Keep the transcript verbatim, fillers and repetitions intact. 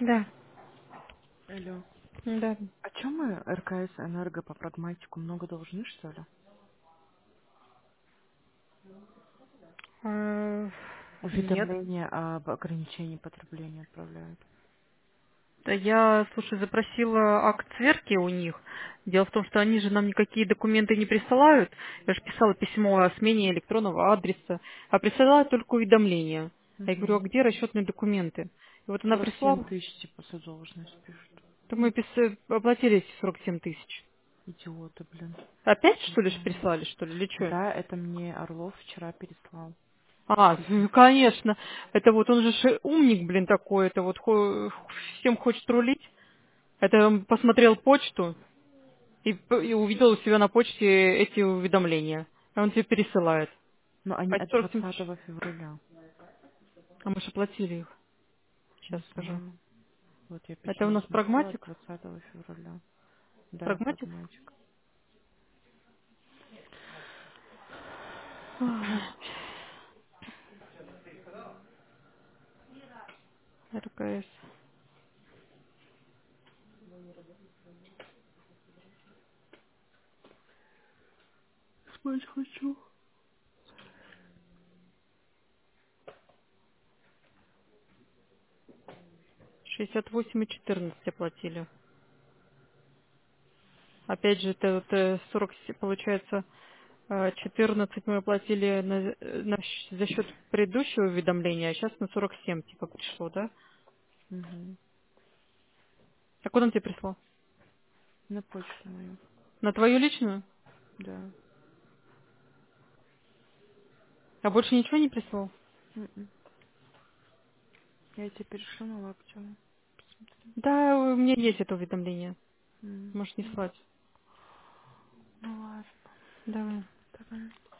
Да, Алло. да. А чё мы РКС Энерго по прагматику много должны, что ли? Э, Нет. Уведомления об ограничении потребления отправляют. Да я, слушай, запросила акт сверки у них. Дело в том, что они же нам никакие документы не присылают. Я же писала письмо о смене электронного адреса, а присылают только уведомления. А я говорю, а Угу. где расчетные документы? И вот она сорок семь прислала, тысяч типа задолженность пишут. то мы пис- оплатили эти сорок семь тысяч. Идиоты, блин. Опять, Не что ли, ж знаю. прислали, что ли, или что? Да, это мне Орлов вчера переслал. А, ну, конечно. Это вот он же ш- умник, блин, такой. Это вот хо- всем хочет рулить. Это он посмотрел почту и, п- и увидел у себя на почте эти уведомления. И он тебе пересылает. Но они А от сорок семь тысяч. двадцатого февраля. А мы же оплатили их. Сейчас Не скажу. знаю. Вот я Это у письмо нас смотрю от прагматик? двадцатого февраля. Да, Прагматик? прагматик. Ой, РКС. Спать хочу. шестьдесят восемь и четырнадцать оплатили. Опять же, это вот э, сорок, се- получается, э, четырнадцать мы оплатили на- э, на щ- за счет предыдущего уведомления, а сейчас на сорок семь типа пришло, да? Угу. А куда он тебе прислал? На почту мою. На твою личную? Да. А больше ничего не прислал? М-м. Я тебе перешлю на лаптю. Да, у меня есть это уведомление. М. Можешь не слать. Ну ладно. Давай. Давай.